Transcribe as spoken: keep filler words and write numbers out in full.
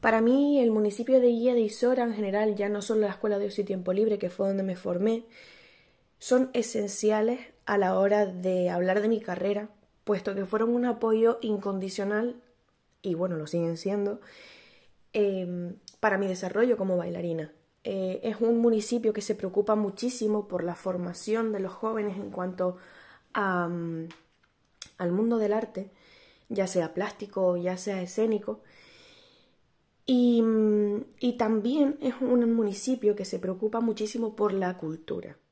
Para mí, el municipio de Guía de Isora, en general, ya no solo la Escuela de Ocio y Tiempo Libre, que fue donde me formé, son esenciales a la hora de hablar de mi carrera, puesto que fueron un apoyo incondicional, y bueno, lo siguen siendo, eh, para mi desarrollo como bailarina. Eh, es un municipio que se preocupa muchísimo por la formación de los jóvenes en cuanto a, um, al mundo del arte, ya sea plástico, ya sea escénico. Y, y también es un municipio que se preocupa muchísimo por la cultura.